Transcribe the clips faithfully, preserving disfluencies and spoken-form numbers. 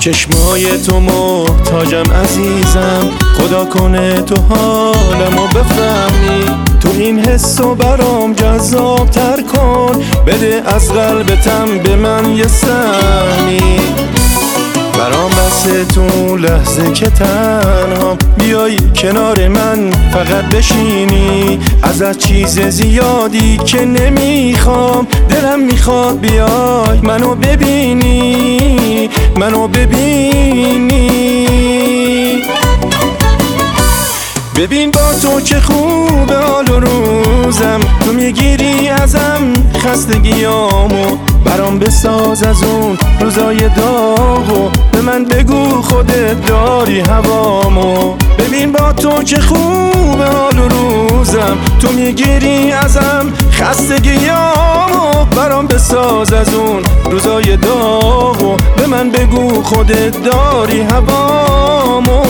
چشمای تو محتاجم عزیزم، خدا کنه تو حالمو بفهمی. تو این حسو برام جذاب تر کن، بده از قلبتم به من یه سهمی. برام بسه تو لحظه که تنها بیای کنار من فقط بشینی. ازت چیز زیادی که نمیخوام، دلم میخواد بیای منو ببینی، منو ببینی. ببین با تو چه خوبه حال و روزم، تو میگیری ازم خستگیامو. برام بساز از اون روزای داغو، به من بگو خودت داری هوامو. ببین با تو چه خوبه حال و روزم، تو میگیری ازم خستگیامو. برام بساز از اون روزای داغو، به من بگو خودت داری هوامو.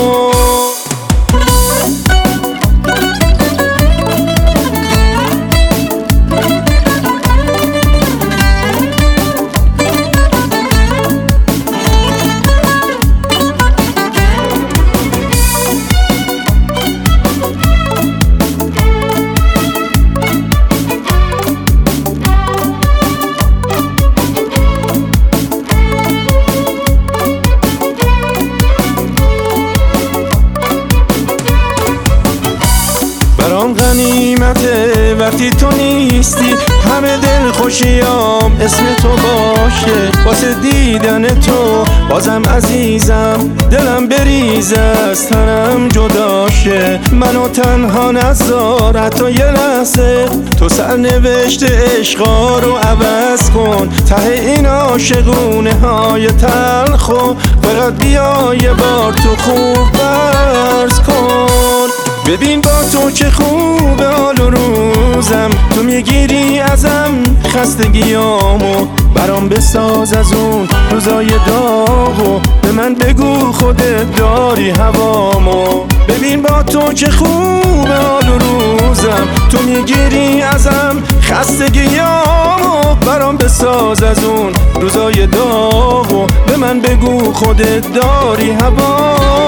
برام غنیمته وقتی تو نیستی، همه دل خوشیام اسم تو باشه. واسه دیدن تو بازم عزیزم، دلم بریزه از تنم جداشه. منو تنها نذار حتی یه لحظه، تو سرنوشت عشقا رو عوض کن. ته این عاشقونه های تلخو فقط بیا یه بار تو خوب برز کن. ببین با تو چه خوبه حال و روزم، تو میگیری ازم خستگیامو. برام بساز از اون روزای داغو، به من بگو خودت داری هوامو. ببین با تو چه خوبه حال و روزم، تو میگیری ازم خستگیامو. برام بساز از اون روزای داغو، به من بگو خودت داری هوامو.